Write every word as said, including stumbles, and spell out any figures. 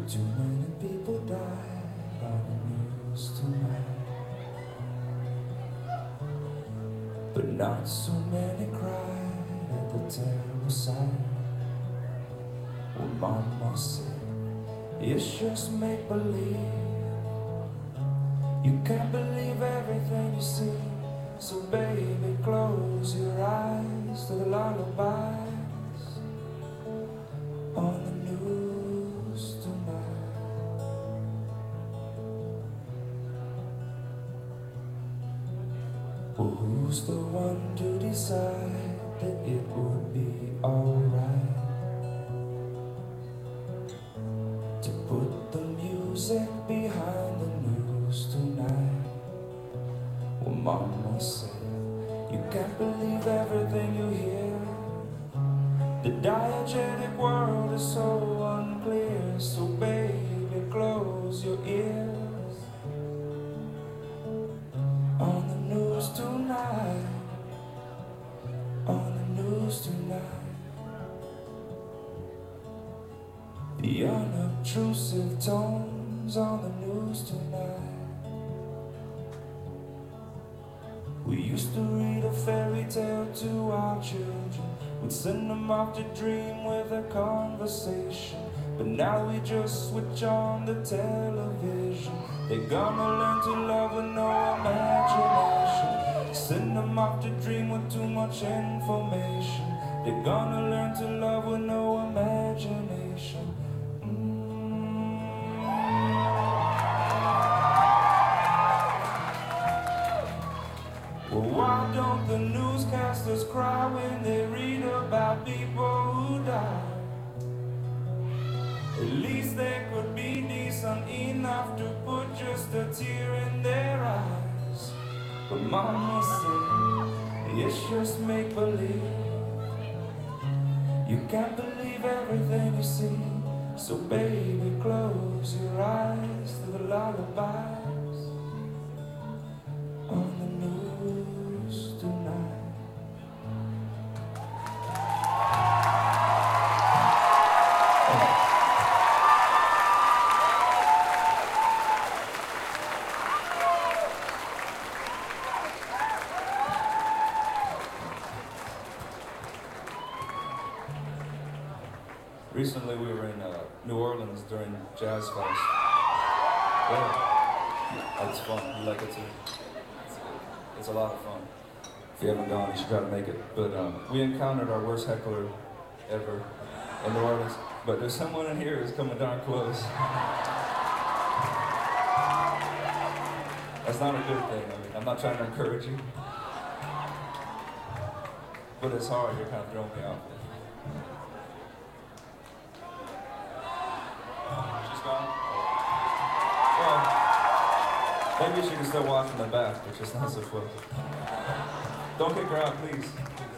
Too many people died on the news tonight, but not so many cried at the terrible sight. Well, Mama said, it's just make-believe. You can't believe everything you see, so baby, close your eyes to the lullabies on the news tonight. Well, who's the one to decide that it would be alright to put the music behind the news tonight? Well, Mama said, you can't believe everything you hear. The diegetic world is so unclear, so baby, close your ears on the news tonight, on the news tonight. The unobtrusive tones on the news tonight. We used to read a fairy tale to our children. We'd send them off to dream with a conversation. But now we just switch on the television. They're gonna learn to love with no imagination. Send them off to dream with too much information. They're gonna learn to love with no imagination. Well, why don't the newscasters cry when they read about people who die? At least they could be decent enough to put just a tear in their eyes. But Mama said, it's just make-believe. You can't believe everything you see, so baby, close your eyes to the lullabies on the news tonight. Recently we were in uh, New Orleans during Jazz Fest. Yeah, it's fun. You like it too? It's, it's a lot of fun. If you haven't gone, you should try to make it. But um, we encountered our worst heckler ever in New Orleans. But there's someone in here who's coming darn close. That's not a good thing. I mean, I'm not trying to encourage you. But it's hard. You're kind of throwing me off. She's gone? Well, maybe she can still watch from the back, but just not so close. Don't kick her out, please.